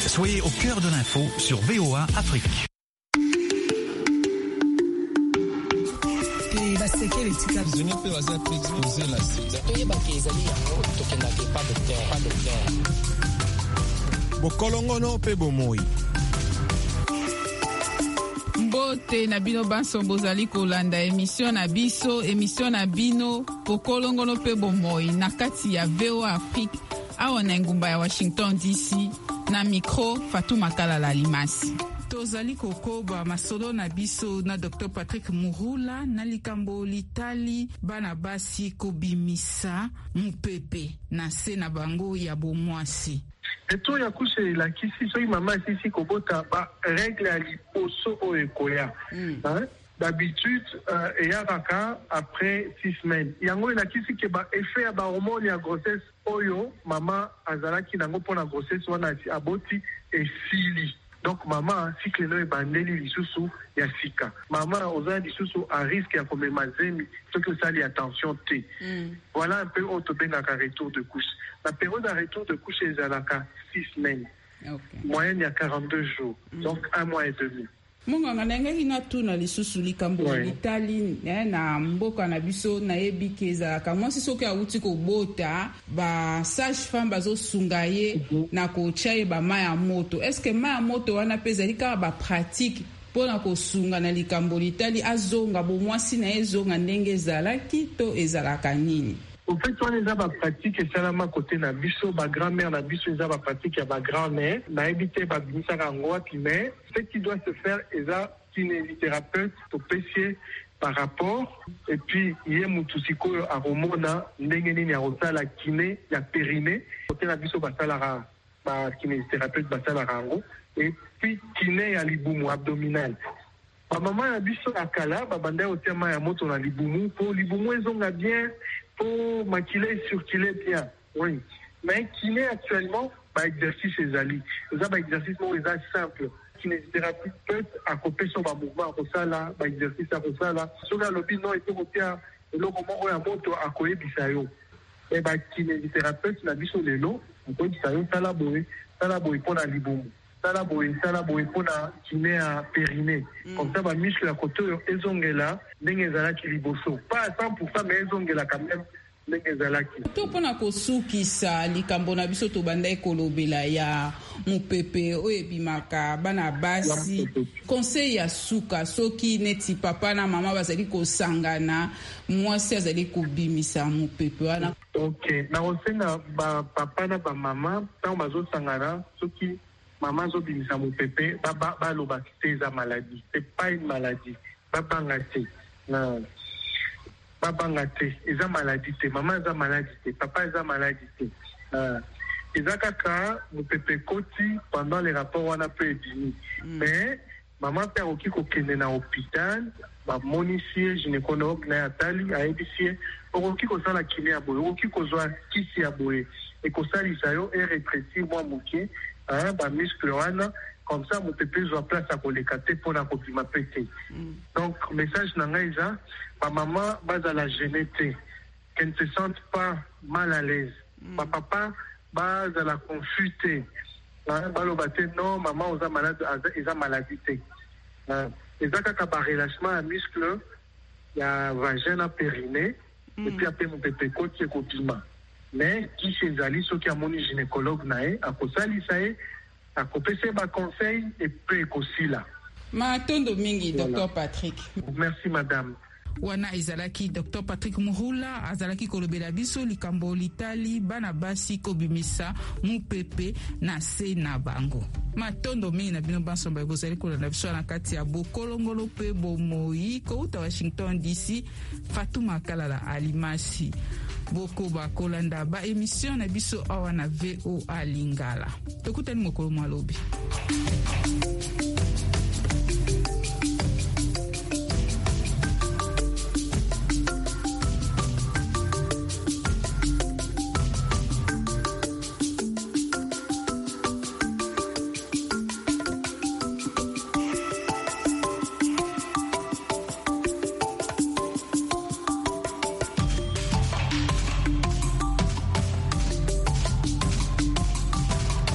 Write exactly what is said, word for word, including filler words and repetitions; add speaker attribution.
Speaker 1: Soyez au cœur de l'info sur V O A Afrique.
Speaker 2: Bokolongono pe bomoi.
Speaker 3: Mbote na bino banso bozali kolanda émission na biso, émission na bino Bokolongono pe bomoi na kati ya V O A Afrique awa na ngumba ya Washington D C na micro Fatou Makalala Limasi. Tozali kokoba masolo na biso na docteur Patrick Mouroula na likambo litali bana basi kobimisa mupepe na se na bango ya bomwasi.
Speaker 4: Eto ya kushe la kisi so mama sisi kobota ba règle à liposo o ekoya. Mm. Hein? D'habitude euh, et yaraka après six semaines. Yango la kisi ke ba effet ya ba hormone ya grossesse oyo mama azalaki nango pona grossesse wana aboti e fili. Donc maman cycle no ebandeli lisusu ya sika. Maman oza lisusu a risque ya komema zemi ce que ça li attention T. Mm. Voilà un peu autobengaka retour de couche. La période de retour de couche est à la six semaines. Okay. Moyenne il y a quarante-deux jours. Mm. Donc un mois et demi.
Speaker 3: Munga ngana ina tuna lisusu likambo litali na mboka na biso na yebi keza ka mwasi soki awuti ko bota ba sage femme bazo sungaye mm-hmm. na ko chaye ba maya moto. Est-ce que maya moto wana peza lika ba pratique pona ko sunga na likambo litali azonga bo mwasi na ezonga ndenge ezalaki to ezalaka nini?
Speaker 4: En fait, on les a pas pratique et ça m'a côté na biso ba grand-mère na biso les a pas pratique ya ba grand-mère na éviter ba bisa ngwa mais ce qui doit se faire est à kinésithérapeute pour pessier par rapport et puis il y a mutusiko a romona ndenge nini ya rosala kiné ya périnée côté na biso ba salara ba kinésithérapeute ba salara ngo et puis kiné ya libumu abdominal. Ba maman na biso akala ba banda otema ya moto na libumu pour libumu ezonga bien pour maquiller circuler bien. Oui. Mais kiné actuellement, bah exercice les ali. Ça bah exercice non les simple. Kinésithérapeute à couper sur ma mouvement pour ça là, bah exercice à ça là. Sur la lobby non et pour faire le moment où un moto à couper bisayo. Et bah kinésithérapeute la vie sur les lots, on peut bisayo ça la boue, ça la boue pour la liboum. Ça la boue, ça la boue pour la kiné à périnée. Comme ça bah muscle à côté ezongela ndengezala ki liboso. Pas à cent pour cent mais ezongela quand même.
Speaker 3: To pona kosukisa likambo na biso to banda ekolobela ya mupepe oyebimaka bana basi conseil ya suka soki neti papa na mama bazali kosangana mwasi azali kobimisa mupepe wana.
Speaker 4: OK, na osenga ba papa na ba mama tant bazo sangana soki mama zo bimisa mupepe ba ba loba c'est une maladie, c'est pas une maladie. Papa ngate. Non. Papa ngate, eza maladie te, maman eza maladie te, papa eza maladie te. Euh, eza kaka mupepe koti pendant les rapports wana peut edini. Mm. Mais maman père oki ko kende na hôpital, ba monisie gynécologue na atali a edisie, oki ko sala kiné ya boye, oki ko zwa kisi ya boye. Et ko sali sayo et rétrécir moi moké, hein, ba muscle wana. Comme ça, mon pépé soit place à collecter pour la copie ma pété. Donc, message n'engaïza, ma maman base à la génétique, qu'elle ne se sente pas mal à l'aise. Ma mm. papa base à la confuter. Non, maman aux malade, ils ont maladie. Et ça, quand il y a relâchement à muscle, il y a vagin à périnée, et puis après mon pépé côte qui est compliment. Mais qui chez Ali, ceux qui ont mon gynécologue, à cause ça, à copier ba conseil et peu aussi là.
Speaker 3: Matondo mingi voilà. Docteur Patrick.
Speaker 4: Merci madame.
Speaker 3: Wana izalaki docteur Patrick Mouroula azalaki kolobela biso likambo litali bana basi kobimisa mupepe na se na bango. Matondo mingi na bino banso ba bozali kolanda biso na kati ya Bokolongolo pe bomoi ko uta Washington D C. Fatou Makalala Alimasi. Boko ba kolanda ba émission na biso awa na V O A Lingala. Tokutani mokolo malobi.